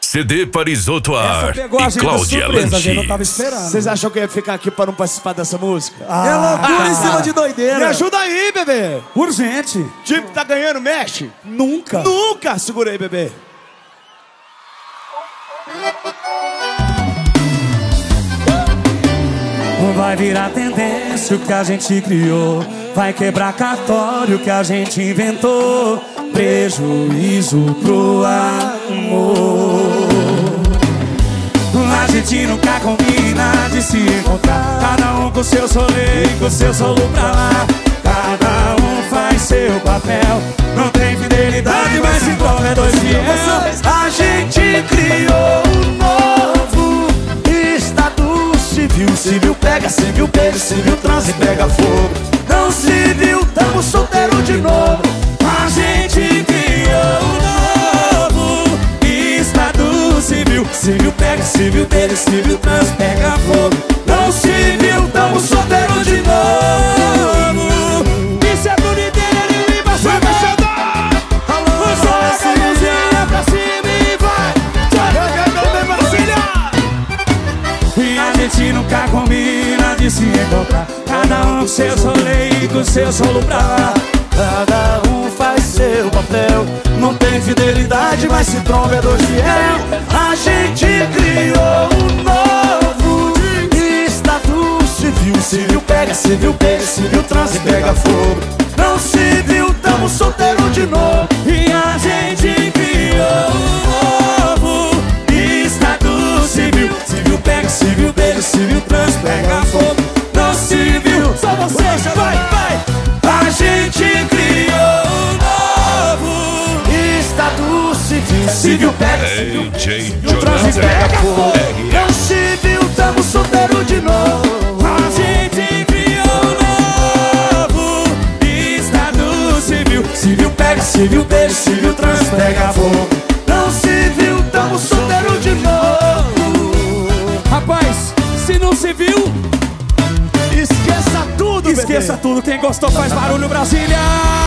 CD Parisoto Ar pegou a e gente de Cláudia surpresa, a gente não Lanchi. tava esperando. Vocês acham que eu ia ficar aqui pra não participar dessa música? É loucura em cima de Me doideira. ajuda aí, bebê! Urgente. O time que tá ganhando, mexe! Nunca. Nunca! Segura aí, bebê! Vai virar tendência o que a gente criou. Vai quebrar cartório que a gente inventou. Prejuízo pro amor. A gente nunca combina de se encontrar. Cada um com seu solê, com seu solo pra lá. Cada um faz seu papel. Não tem fidelidade, mas se envolve é dois fiéis. A gente criou um novo estado civil. Civil pega, civil beijo, civil transa e pega fogo. Não civil, tamo solteiro de novo. A gente criou um novo estado civil. Civil pega, civil beijo, civil trans, pega fogo. Não civil, tamo solteiro de novo. Isso é bonito, ele vai Vai, Machadão! Alô, Só essa mãozinha pra cima e vai. E a gente nunca combina de se encontrar. Cada um com seu solê e com seu solo pra lá. Cada um faz seu papel. Não tem fidelidade, mas se tromba é dois fiel. A gente criou um novo estado civil. Civil pega, civil beija, civil transa e pega fogo. Não civil, tamo solteiro de novo. E a gente criou um novo estado civil. Civil pega, civil beija, civil trans, pega fogo. Não civil, só vocês, vai, vai. A gente criou um novo estado civil. Civil pega, civil DJ trans e pega fogo. Jonathan. Não civil, tamo solteiro de novo. A gente criou um novo estado civil. Civil pega, civil beija, civil trans, pega fogo. Não civil, tamo solteiro de novo. Rapaz, se não se viu, Esqueça tudo, esqueça bebê. tudo. Quem gostou faz barulho, Brasília.